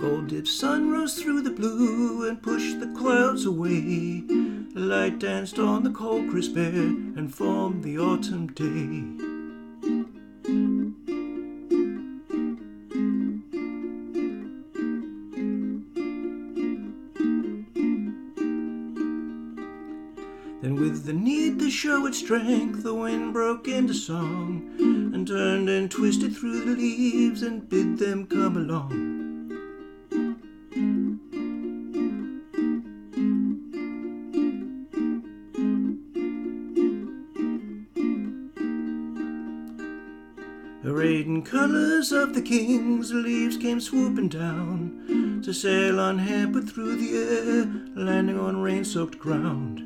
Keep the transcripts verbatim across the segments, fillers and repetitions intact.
gold-dipped sun rose through the blue and pushed the clouds away. The light danced on the cold crisp air and formed the autumn day. Then with the need to show its strength, the wind broke into song and turned and twisted through the leaves and bid them come along. Arrayed in colours of the kings, the leaves came swooping down to sail unhampered through the air, landing on rain-soaked ground.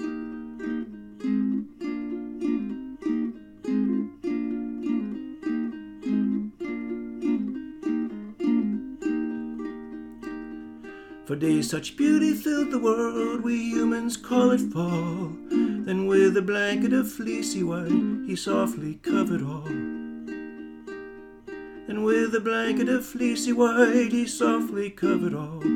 For days such beauty filled the world, we humans call it fall. Then with a blanket of fleecy white, he softly covered all. And with a blanket of fleecy white, he softly covered all.